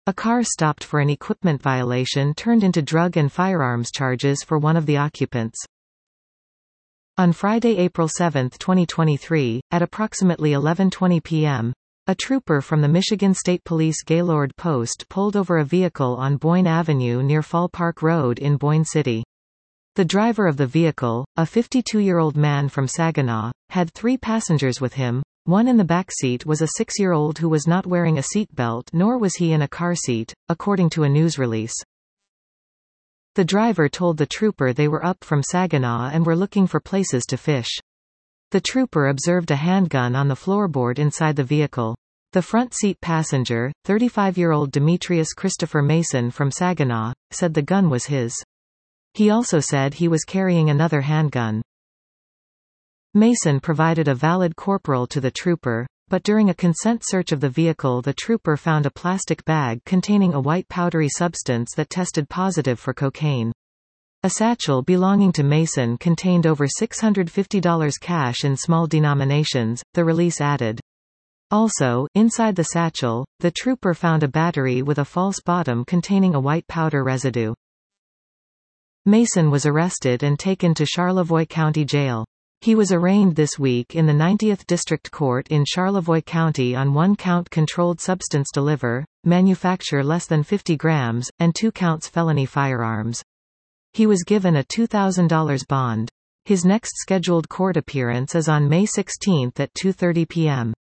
A car stopped for an equipment violation turned into drug and firearms charges for one of the occupants. On Friday, April 7, 2023, at approximately 11:20 p.m., a trooper from the Michigan State Police Gaylord Post pulled over a vehicle on Boyne Avenue near Fall Park Road in Boyne City. The driver of the vehicle, a 52-year-old man from Saginaw, had 3 passengers with him. One in the back seat was a 6-year-old who was not wearing a seatbelt, nor was he in a car seat, according to a news release. The driver told the trooper they were up from Saginaw and were looking for places to fish. The trooper observed a handgun on the floorboard inside the vehicle. The front seat passenger, 35-year-old Demetrius Christopher Mason from Saginaw, said the gun was his. He also said he was carrying another handgun. Mason provided a valid corporal to the trooper, but during a consent search of the vehicle the trooper found a plastic bag containing a white powdery substance that tested positive for cocaine. A satchel belonging to Mason contained over $650 cash in small denominations, the release added. Also, inside the satchel, the trooper found a battery with a false bottom containing a white powder residue. Mason was arrested and taken to Charlevoix County Jail. He was arraigned this week in the 90th District Court in Charlevoix County on 1 count controlled substance deliver, manufacture less than 50 grams, and 2 counts felony firearms. He was given a $2,000 bond. His next scheduled court appearance is on May 16 at 2:30 p.m.